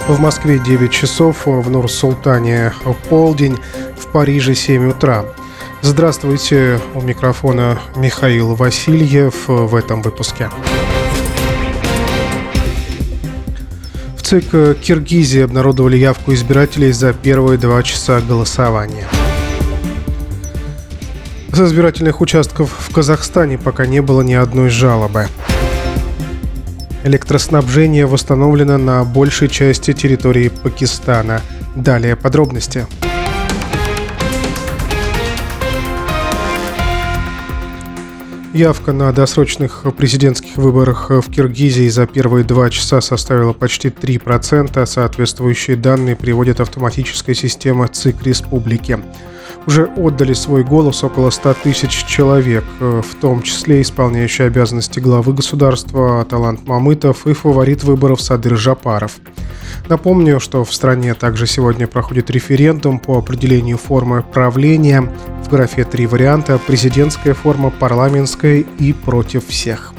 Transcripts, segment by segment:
В Москве 9 часов, в Нур-Султане полдень, в Париже 7 утра. Здравствуйте, у микрофона Михаил Васильев в этом выпуске. В ЦИК Киргизии обнародовали явку избирателей за первые 2 часа голосования. С избирательных участков в Казахстане пока не было ни одной жалобы. Электроснабжение восстановлено на большей части территории Пакистана. Далее подробности. Явка на досрочных президентских выборах в Киргизии за первые 2 часа составила почти 3%. Соответствующие данные приводит автоматическая система ЦИК Республики. Уже отдали свой голос около 100 тысяч человек, в том числе исполняющий обязанности главы государства Аталант Мамытов и фаворит выборов Садыр Жапаров. Напомню, что в стране также сегодня проходит референдум по определению формы правления. В графе 3 варианта: президентская форма, парламентская и против всех.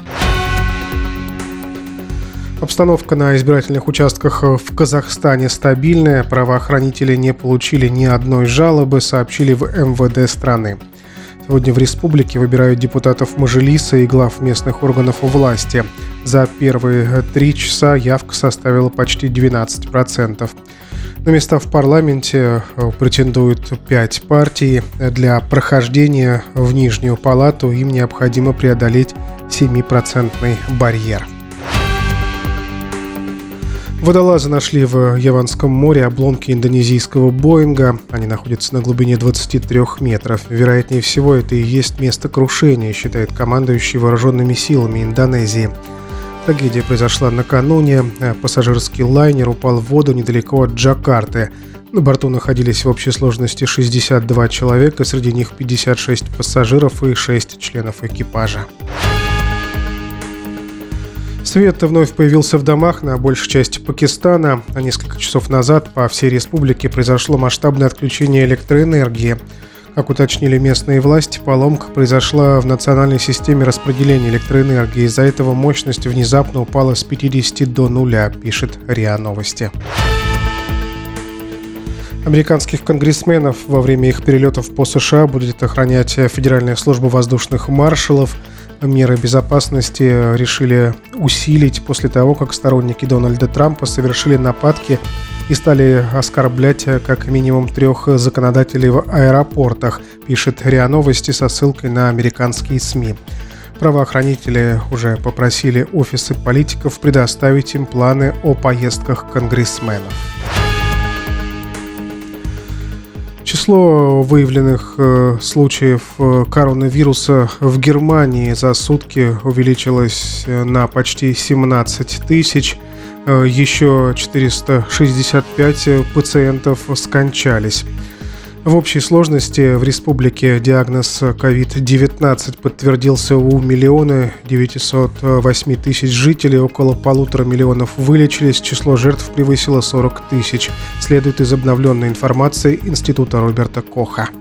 Обстановка на избирательных участках в Казахстане стабильная. Правоохранители не получили ни одной жалобы, сообщили в МВД страны. Сегодня в республике выбирают депутатов Мажилиса и глав местных органов власти. За первые 3 часа явка составила почти 12%. На места в парламенте претендуют 5 партий. Для прохождения в Нижнюю палату им необходимо преодолеть 7% барьер. Водолазы нашли в Яванском море обломки индонезийского Боинга. Они находятся на глубине 23 метров. Вероятнее всего, это и есть место крушения, считает командующий вооруженными силами Индонезии. Трагедия произошла накануне. Пассажирский лайнер упал в воду недалеко от Джакарты. На борту находились в общей сложности 62 человека, среди них 56 пассажиров и 6 членов экипажа. Свет вновь появился в домах на большей части Пакистана. А несколько часов назад по всей республике произошло масштабное отключение электроэнергии. Как уточнили местные власти, поломка произошла в национальной системе распределения электроэнергии. Из-за этого мощность внезапно упала с 50 до 0, пишет РИА Новости. Американских конгрессменов во время их перелетов по США будет охранять Федеральная служба воздушных маршалов. Меры безопасности решили усилить после того, как сторонники Дональда Трампа совершили нападки и стали оскорблять как минимум 3 законодателей в аэропортах, пишет РИА Новости со ссылкой на американские СМИ. Правоохранители уже попросили офисы политиков предоставить им планы о поездках конгрессменов. Число выявленных случаев коронавируса в Германии за сутки увеличилось на почти 17 тысяч. Еще 465 пациентов скончались. В общей сложности в республике диагноз COVID-19 подтвердился у 1 908 000 жителей, около 1,5 миллиона вылечились, число жертв превысило 40 тысяч, следует из обновленной информации Института Роберта Коха.